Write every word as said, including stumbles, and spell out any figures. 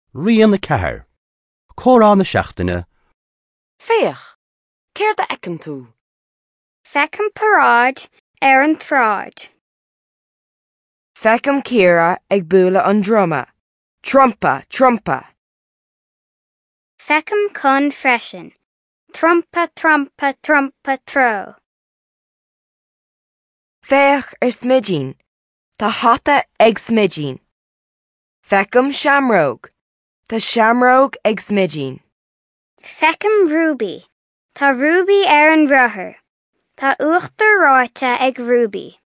Rian na cethir. Córán na seachtaine. Féach, céir de ecin tú? Fecum paráid ar an tráid. Fecum Ciara ag bula an droma. Trumpa, trumpa. Fecum con freisin. Trumpa, trumpa, trumpa, tro. Féach ar smidín. Tá hata ag smidín. Fecum shamróg. Tá shamróg ag smidín. Fecum ruby. Tá ruby ar an rothair. Tá uachtar ráite ag ruby.